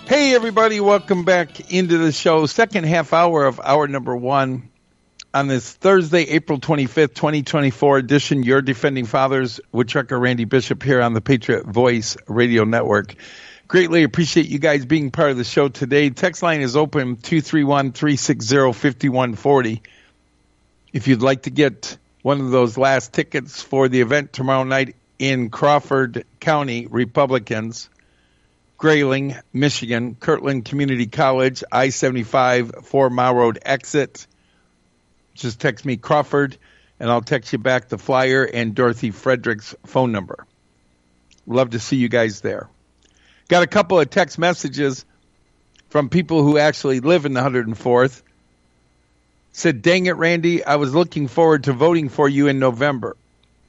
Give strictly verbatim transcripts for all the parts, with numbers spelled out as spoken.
Hey, everybody. Welcome back into the show. Second half hour of hour number one on this Thursday, April twenty-fifth, twenty twenty-four edition. Your Defending Fathers, Woodchucker Randy Bishop here on the Patriot Voice Radio Network. Greatly appreciate you guys being part of the show today. Text line is open two three one, three six zero, five one four zero. If you'd like to get one of those last tickets for the event tomorrow night in Crawford County, Republicans, Grayling, Michigan, Kirtland Community College, I seventy-five, four Mile Road exit. Just text me Crawford, and I'll text you back the flyer and Dorothy Frederick's phone number. Love to see you guys there. Got a couple of text messages from people who actually live in the one hundred fourth. Said, dang it, Randy, I was looking forward to voting for you in November.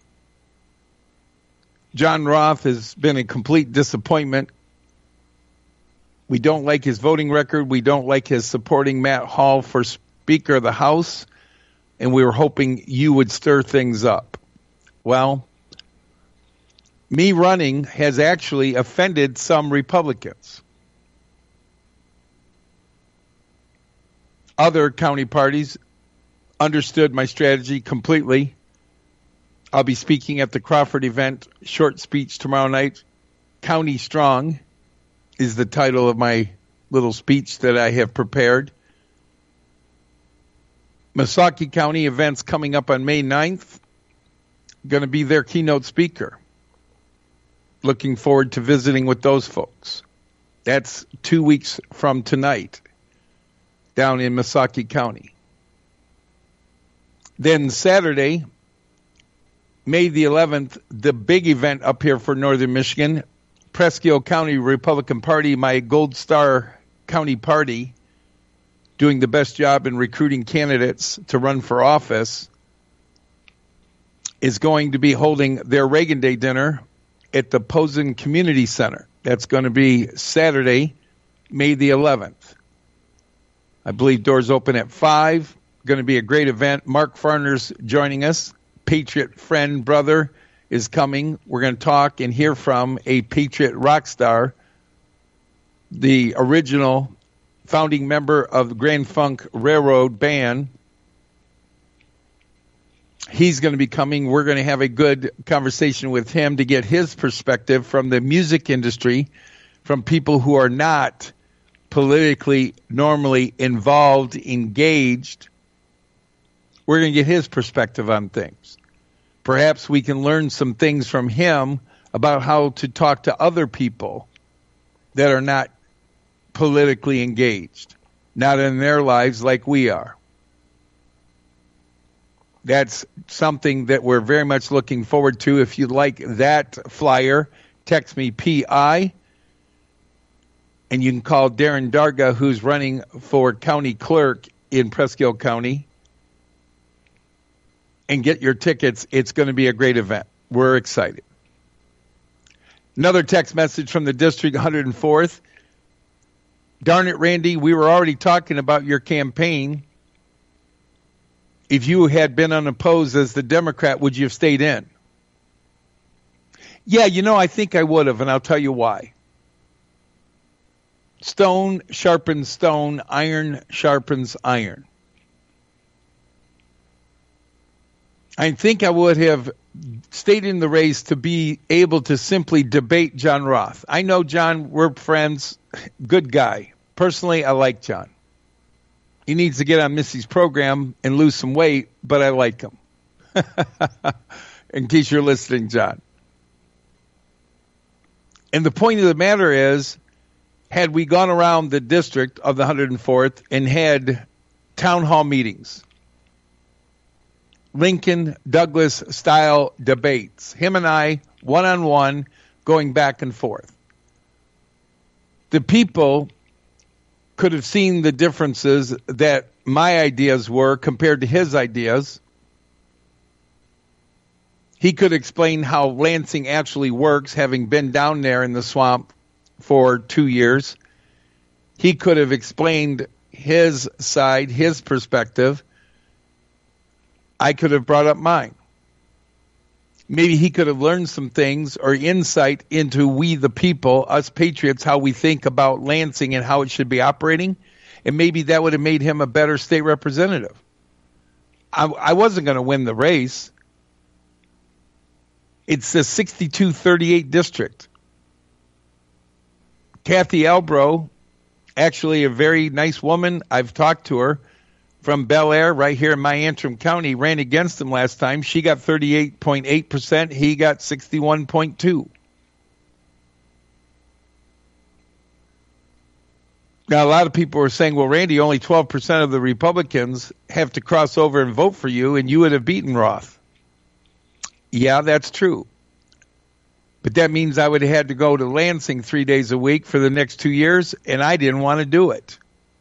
John Roth has been a complete disappointment. We don't like his voting record. We don't like his supporting Matt Hall for Speaker of the House. And we were hoping you would stir things up. Well, me running has actually offended some Republicans. Other county parties understood my strategy completely. I'll be speaking at the Crawford event. Short speech tomorrow night. County Strong is the title of my little speech that I have prepared. Missaukee County events coming up on May ninth. Going to be their keynote speaker. Looking forward to visiting with those folks. That's two weeks from tonight down in Missaukee County. Then Saturday, May the eleventh, the big event up here for Northern Michigan, Presque County Republican Party, my Gold Star County Party, doing the best job in recruiting candidates to run for office, is going to be holding their Reagan Day dinner at the Posen Community Center. That's going to be Saturday, May the eleventh. I believe doors open at five. Going to be a great event. Mark Farner's joining us. Patriot friend, brother, is coming. We're going to talk and hear from a Patriot rock star, the original founding member of the Grand Funk Railroad Band. He's going to be coming. We're going to have a good conversation with him to get his perspective from the music industry, from people who are not politically normally involved, engaged. We're going to get his perspective on things. Perhaps we can learn some things from him about how to talk to other people that are not politically engaged, not in their lives like we are. That's something that we're very much looking forward to. If you'd like that flyer, text me P I, and you can call Darren Darga, who's running for county clerk in Presque County, and get your tickets. It's going to be a great event. We're excited. Another text message from the district one hundred fourth. Darn it, Randy, we were already talking about your campaign. If you had been unopposed as the Democrat, would you have stayed in? Yeah, you know, I think I would have, and I'll tell you why. Stone sharpens stone, iron sharpens iron. I think I would have stayed in the race to be able to simply debate John Roth. I know John, we're friends, good guy. Personally, I like John. He needs to get on Missy's program and lose some weight, but I like him. In case you're listening, John. And the point of the matter is, had we gone around the district of the one hundred fourth and had town hall meetings, Lincoln Douglas style debates, him and I one-on-one going back and forth, the people could have seen the differences that my ideas were compared to his ideas. He could explain how Lansing actually works, having been down there in the swamp for two years. He could have explained his side, his perspective. I could have brought up mine. maybe he could have learned some things or insight into we the people, us patriots, how we think about Lansing and how it should be operating. And maybe that would have made him a better state representative. I, I wasn't going to win the race. It's the sixty-two thirty-eight district. Kathy Albro, actually a very nice woman. I've talked to her from Bel Air right here in my Antrim County, ran against him last time. She got thirty-eight point eight percent. He got sixty-one point two. Now, a lot of people are saying, well, Randy, only twelve percent of the Republicans have to cross over and vote for you, and you would have beaten Roth. Yeah, that's true. But that means I would have had to go to Lansing three days a week for the next two years, and I didn't want to do it.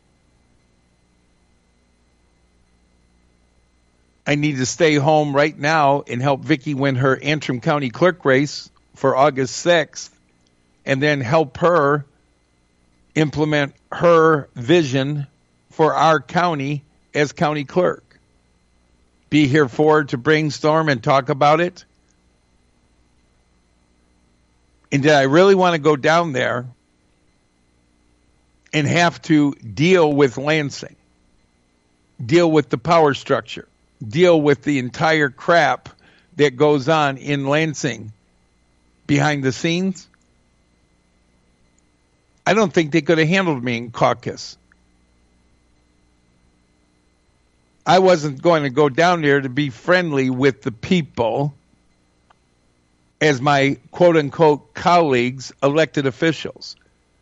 I need to stay home right now and help Vicki win her Antrim County clerk race for August sixth, and then help her implement her vision for our county as county clerk. Be here for her to brainstorm and talk about it. And did I really want to go down there and have to deal with Lansing, deal with the power structure, deal with the entire crap that goes on in Lansing behind the scenes? I don't think they could have handled me in caucus. I wasn't going to go down there to be friendly with the people as my quote-unquote colleagues, elected officials.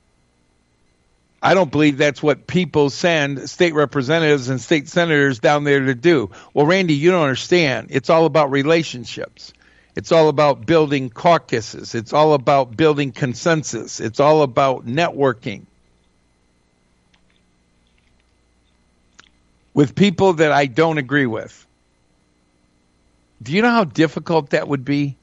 I don't believe that's what people send state representatives and state senators down there to do. Well, Randy, you don't understand. It's all about relationships. It's all about building caucuses. It's all about building consensus. It's all about networking with people that I don't agree with. Do you know how difficult that would be?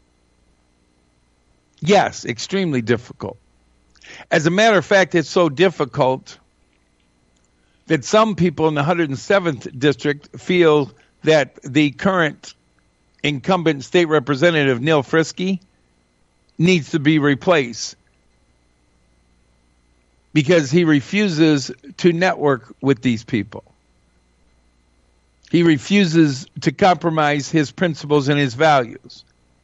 Yes, extremely difficult. As a matter of fact, it's so difficult that some people in the one hundred seventh district feel that the current incumbent state representative, Neil Frisky, needs to be replaced because he refuses to network with these people. He refuses to compromise his principles and his values.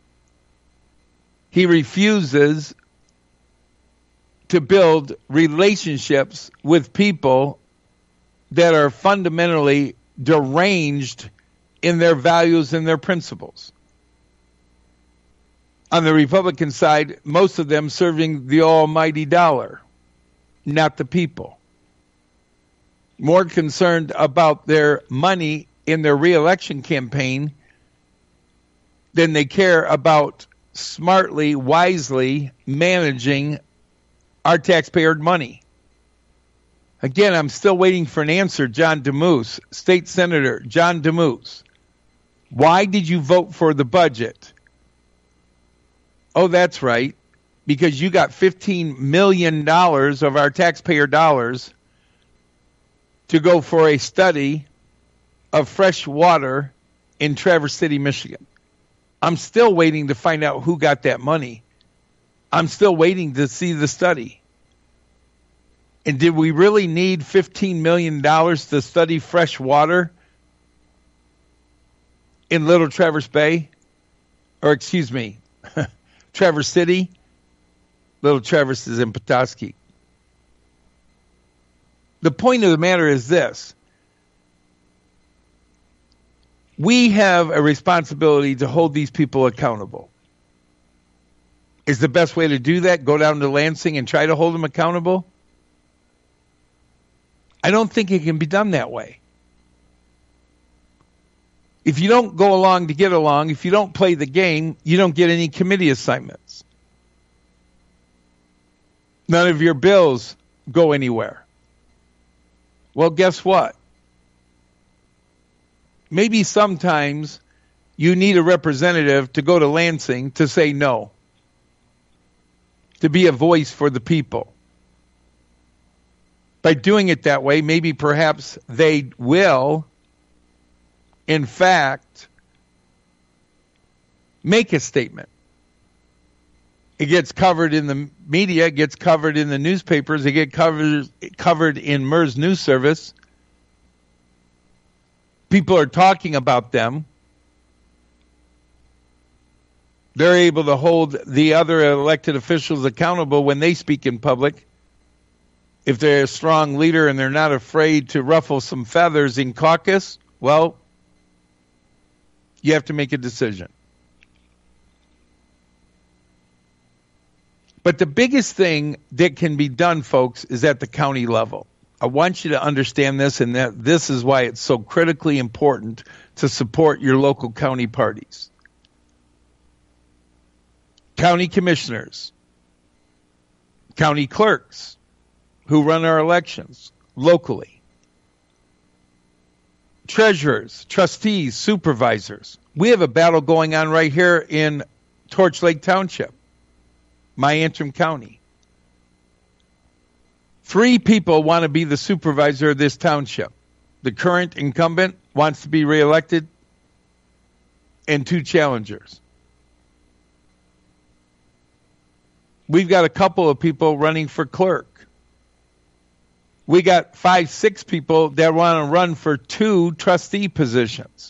He refuses to build relationships with people that are fundamentally deranged in their values and their principles. On the Republican side, most of them serving the almighty dollar, not the people. More concerned about their money in their reelection campaign than they care about smartly, wisely managing our taxpayer money. Again, I'm still waiting for an answer, John DeMoose, State Senator John DeMoose. Why did you vote for the budget? Oh, that's right, because you got fifteen million dollars of our taxpayer dollars to go for a study of fresh water in Traverse City, Michigan. I'm still waiting to find out who got that money. I'm still waiting to see the study. And did we really need fifteen million dollars to study fresh water in Little Traverse Bay? Or excuse me, Traverse City? Little Traverse is in Petoskey. The point of the matter is this. We have a responsibility to hold these people accountable. Is the best way to do that go down to Lansing and try to hold them accountable? I don't think it can be done that way. If you don't go along to get along, if you don't play the game, you don't get any committee assignments. None of your bills go anywhere. Well, guess what? Maybe sometimes you need a representative to go to Lansing to say no, to be a voice for the people. By doing it that way, maybe perhaps they will, in fact, make a statement. It gets covered in the media, it gets covered in the newspapers, it gets covered, covered in M E R S News Service. People are talking about them. They're able to hold the other elected officials accountable when they speak in public. If they're a strong leader and they're not afraid to ruffle some feathers in caucus, well, you have to make a decision. But the biggest thing that can be done, folks, is at the county level. I want you to understand this, and that this is why it's so critically important to support your local county parties. County commissioners, county clerks who run our elections locally, treasurers, trustees, supervisors. We have a battle going on right here in Torch Lake Township, my Antrim County. Three people want to be the supervisor of this township. The current incumbent wants to be reelected, and two challengers. We've got a couple of people running for clerk. We got five, six people that want to run for two trustee positions.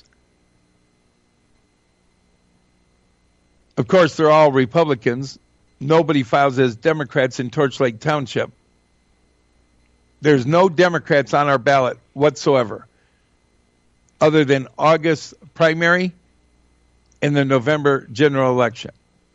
Of course, they're all Republicans. Nobody files as Democrats in Torch Lake Township. There's no Democrats on our ballot whatsoever, other than August primary and the November general election.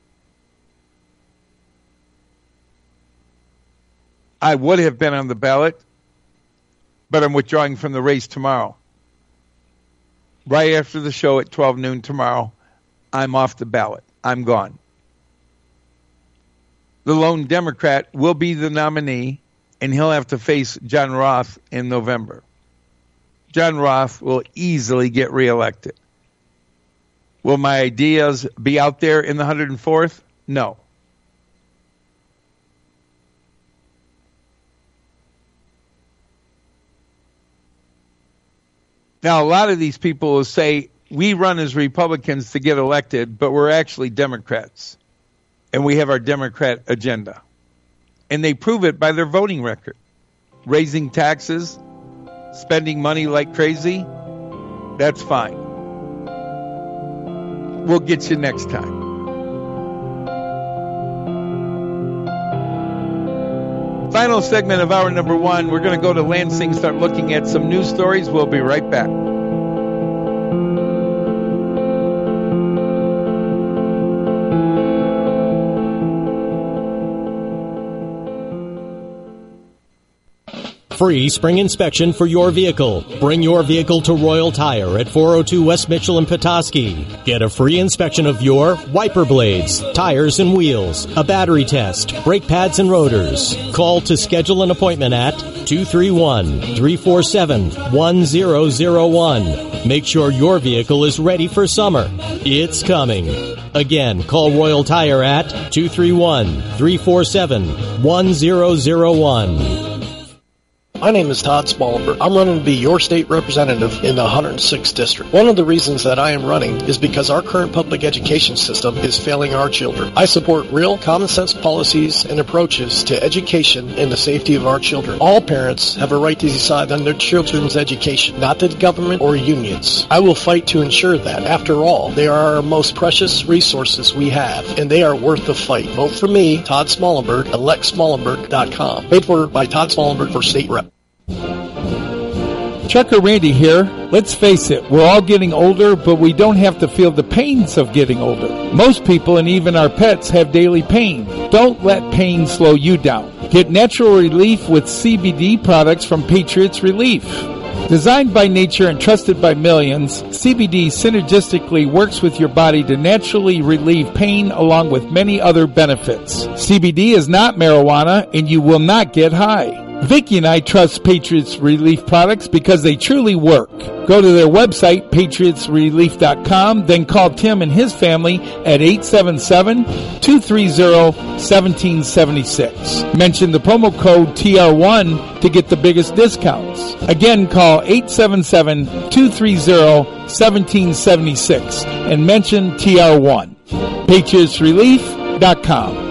I would have been on the ballot, but I'm withdrawing from the race tomorrow. Right after the show at twelve noon tomorrow, I'm off the ballot. I'm gone. The lone Democrat will be the nominee, and he'll have to face John Roth in November. John Roth will easily get reelected. Will my ideas be out there in the one hundred fourth? No. Now, a lot of these people will say, we run as Republicans to get elected, but we're actually Democrats, and we have our Democrat agenda. And they prove it by their voting record. Raising taxes, spending money like crazy, that's fine. We'll get you next time. Final segment of hour number one. We're going to go to Lansing, start looking at some news stories. We'll be right back. Free spring inspection for your vehicle. Bring your vehicle to Royal Tire at four oh two West Mitchell in Petoskey. Get a free inspection of your wiper blades, tires and wheels, a battery test, brake pads and rotors. Call to schedule an appointment at two three one, three four seven, one zero zero one. Make sure your vehicle is ready for summer. It's coming. Again, call Royal Tire at two three one, three four seven, one zero zero one. My name is Todd Smallberg. I'm running to be your state representative in the one hundred sixth District. One of the reasons that I am running is because our current public education system is failing our children. I support real, common-sense policies and approaches to education and the safety of our children. All parents have a right to decide on their children's education, not the government or unions. I will fight to ensure that. After all, they are our most precious resources we have, and they are worth the fight. Vote for me, Todd Smallberg, elect smallenberg dot com. Paid for by Todd Smallberg for state rep. Trucker Randy here. Let's face it, we're all getting older, but we don't have to feel the pains of getting older. Most people and even our pets have daily pain. Don't let pain slow you down. Get natural relief with C B D products from Patriots Relief. Designed by nature and trusted by millions, C B D synergistically works with your body to naturally relieve pain along with many other benefits. C B D is not marijuana and you will not get high. Vicki and I trust Patriots Relief products because they truly work. Go to their website, patriots relief dot com, then call Tim and his family at eight seven seven, two three zero, one seven seven six. Mention the promo code T R one to get the biggest discounts. Again, call eight seven seven, two three zero, one seven seven six and mention T R one. patriots relief dot com.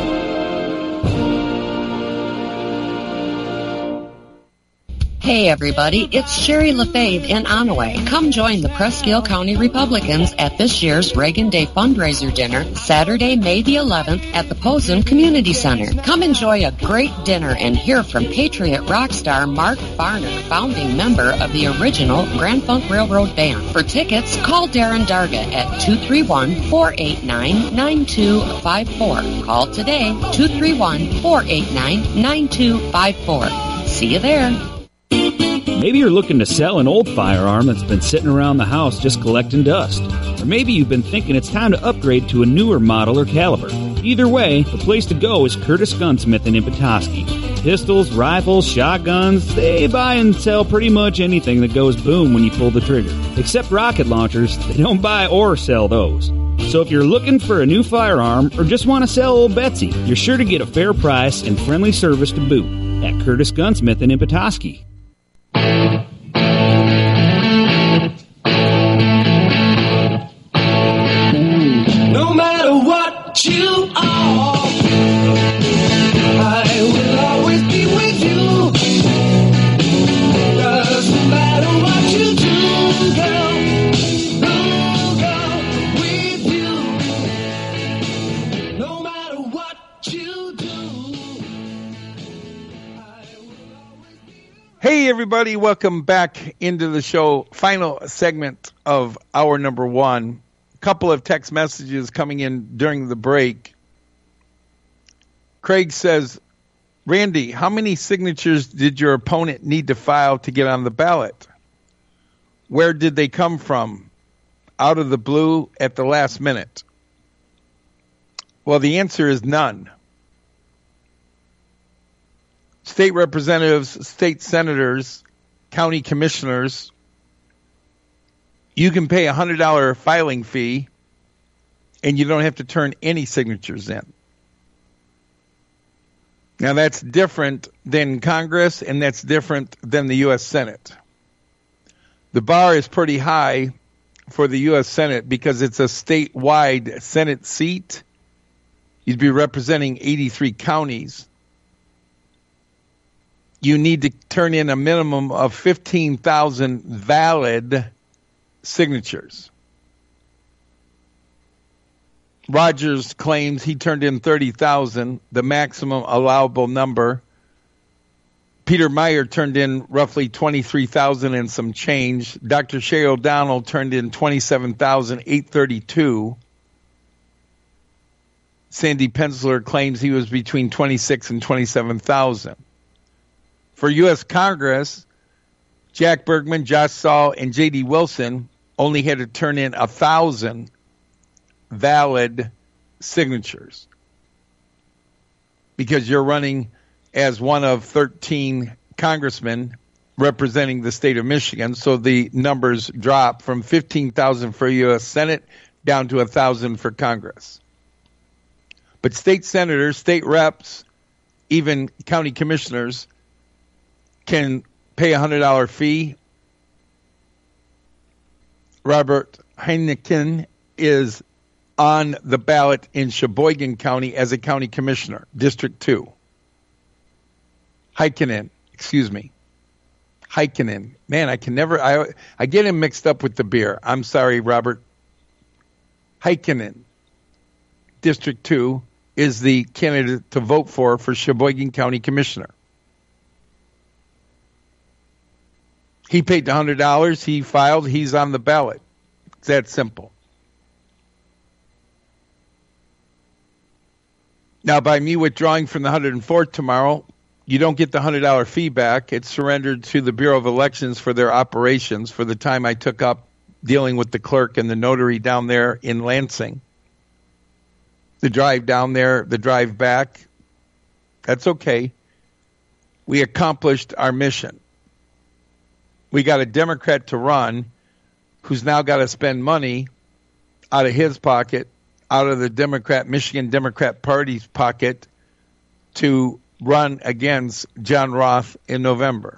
Hey everybody, it's Sherry LaFave in Onaway. Come join the Presque Isle County Republicans at this year's Reagan Day fundraiser dinner, Saturday, May the eleventh at the Posen Community Center. Come enjoy a great dinner and hear from Patriot rock star Mark Farner, founding member of the original Grand Funk Railroad Band. For tickets, call Darren Darga at two three one, four eight nine, nine two five four. Call today, two three one, four eight nine, nine two five four. See you there. Maybe you're looking to sell an old firearm that's been sitting around the house just collecting dust. Or maybe you've been thinking it's time to upgrade to a newer model or caliber. Either way, the place to go is Curtis Gunsmith in Petoskey. Pistols, rifles, shotguns, they buy and sell pretty much anything that goes boom when you pull the trigger. Except rocket launchers, they don't buy or sell those. So if you're looking for a new firearm or just want to sell old Betsy, you're sure to get a fair price and friendly service to boot at Curtis Gunsmith in Petoskey. No matter what you are, I will always be with you. Doesn't matter what you do, girl, I'll go with you. No matter what you do. Hey, everybody, welcome back into the show. Final segment of hour number one. A couple of text messages coming in during the break. Craig says, Randy, how many signatures did your opponent need to file to get on the ballot? Where did they come from? Out of the blue at the last minute? Well, the answer is none. State representatives, state senators, county commissioners, you can pay a one hundred dollars filing fee and you don't have to turn any signatures in. Now, that's different than Congress, and that's different than the U S Senate. The bar is pretty high for the U S Senate because it's a statewide Senate seat. You'd be representing eighty-three counties. You need to turn in a minimum of fifteen thousand valid signatures. Rogers claims he turned in thirty thousand, the maximum allowable number. Peter Meyer turned in roughly twenty-three thousand and some change. Doctor Shay O'Donnell turned in twenty-seven thousand eight hundred thirty-two. Sandy Pensler claims he was between twenty-six and twenty-seven thousand. For U S Congress, Jack Bergman, Josh Saul, and J D Wilson only had to turn in one thousand valid signatures because you're running as one of thirteen congressmen representing the state of Michigan. So the numbers drop from fifteen thousand for U S Senate down to one thousand for Congress. But state senators, state reps, even county commissioners can pay a one hundred dollars fee. Robert Heineken is on the ballot in Sheboygan County as a county commissioner, District two. Heikkinen, excuse me. Heikkinen. Man, I can never, I, I get him mixed up with the beer. I'm sorry, Robert. Heikkinen, District two, is the candidate to vote for for Sheboygan County Commissioner. He paid the one hundred dollars. He filed. He's on the ballot. It's that simple. Now, by me withdrawing from the one hundred fourth tomorrow, you don't get the one hundred dollars fee back. It's surrendered to the Bureau of Elections for their operations for the time I took up dealing with the clerk and the notary down there in Lansing. The drive down there, the drive back, that's okay. We accomplished our mission. We got a Democrat to run who's now got to spend money out of his pocket, out of the Democrat, Michigan Democrat Party's pocket to run against John Roth in November.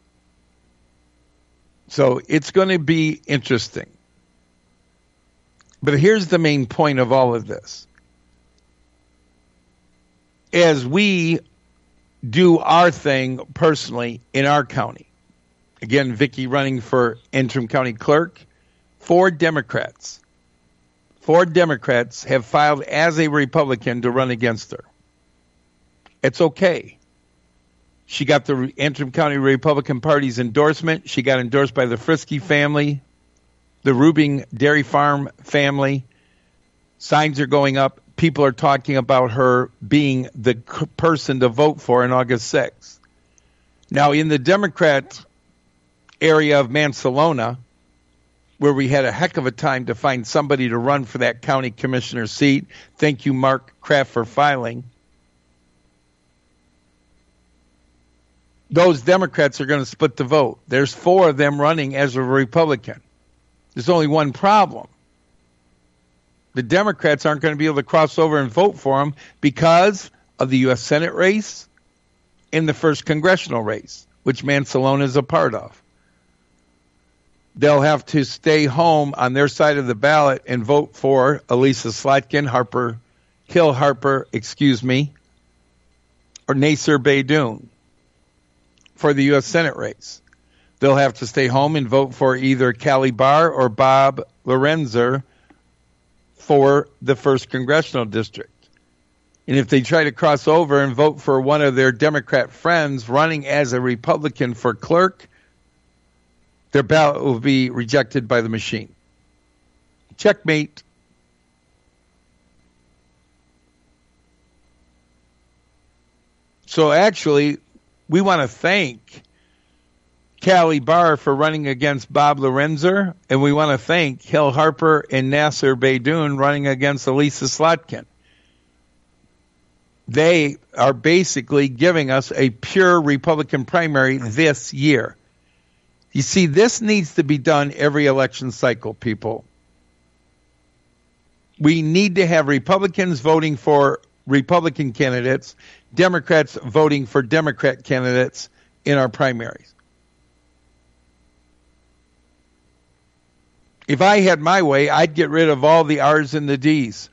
So it's going to be interesting. But here's the main point of all of this. As we do our thing personally in our county, again, Vicki running for interim county clerk, four Democrats, four Democrats have filed as a Republican to run against her. It's okay. She got the interim county Republican Party's endorsement. She got endorsed by the Frisky family, the Rubing Dairy Farm family. Signs are going up. People are talking about her being the c- person to vote for on August sixth. Now, in the Democrat area of Mansalona, where we had a heck of a time to find somebody to run for that county commissioner seat, thank you, Mark Kraft, for filing. Those Democrats are going to split the vote. There's four of them running as a Republican. There's only one problem. The Democrats aren't going to be able to cross over and vote for him because of the U S Senate race and the first congressional race, which Mansalona is a part of. They'll have to stay home on their side of the ballot and vote for Elisa Slotkin, Harper, Hill Harper, excuse me, or Nasser Baydoun for the U S Senate race. They'll have to stay home and vote for either Callie Barr or Bob Lorenzer for the first congressional district. And if they try to cross over and vote for one of their Democrat friends running as a Republican for clerk, their ballot will be rejected by the machine. Checkmate. So actually, we want to thank Callie Barr for running against Bob Lorenzer, and we want to thank Hill Harper and Nasser Baydoun running against Elisa Slotkin. They are basically giving us a pure Republican primary this year. You see, this needs to be done every election cycle, people. We need to have Republicans voting for Republican candidates, Democrats voting for Democrat candidates in our primaries. If I had my way, I'd get rid of all the R's and the D's.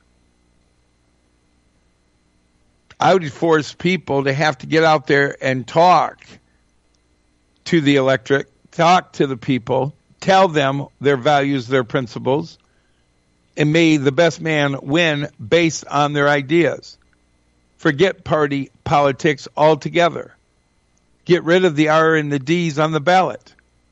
I would force people to have to get out there and talk to the electorate, talk to the people, tell them their values, their principles, and may the best man win based on their ideas. Forget party politics altogether. Get rid of the R and the D's on the ballot.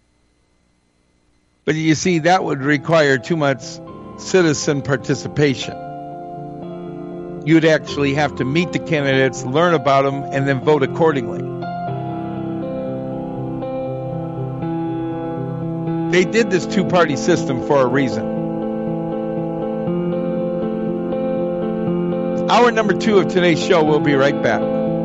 But you see, that would require too much citizen participation. You'd actually have to meet the candidates, learn about them, and then vote accordingly. They did this two-party system for a reason. Hour number two of today's show. We'll be right back.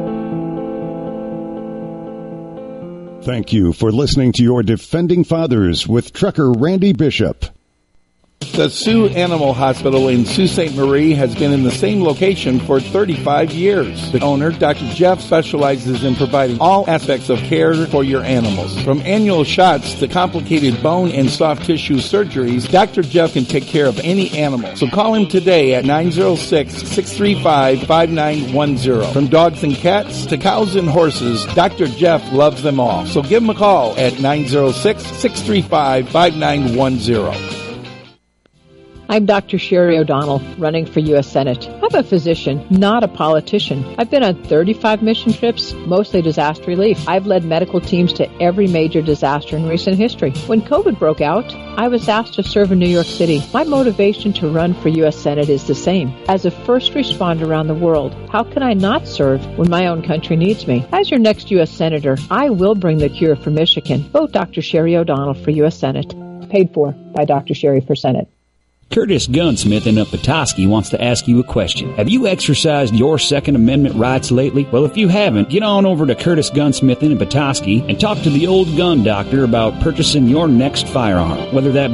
Thank you for listening to your Defending Fathers with Trucker Randy Bishop. The Sioux Animal Hospital in Sault Ste. Marie has been in the same location for thirty-five years. The owner, Doctor Jeff, specializes in providing all aspects of care for your animals. From annual shots to complicated bone and soft tissue surgeries, Doctor Jeff can take care of any animal. So call him today at nine oh six, six three five, five nine one zero. From dogs and cats to cows and horses, Doctor Jeff loves them all. So give him a call at nine oh six, six three five, five nine one zero. I'm Doctor Sherry O'Donnell, running for U S Senate. I'm a physician, not a politician. I've been on thirty-five mission trips, mostly disaster relief. I've led medical teams to every major disaster in recent history. When COVID broke out, I was asked to serve in New York City. My motivation to run for U S Senate is the same. As a first responder around the world, how can I not serve when my own country needs me? As your next U S Senator, I will bring the cure for Michigan. Vote Doctor Sherry O'Donnell for U S Senate. Paid for by Doctor Sherry for Senate. Curtis Gunsmith in Petoskey wants to ask you a question. Have you exercised your Second Amendment rights lately? Well, if you haven't, get on over to Curtis Gunsmith in Petoskey and talk to the old gun doctor about purchasing your next firearm, whether that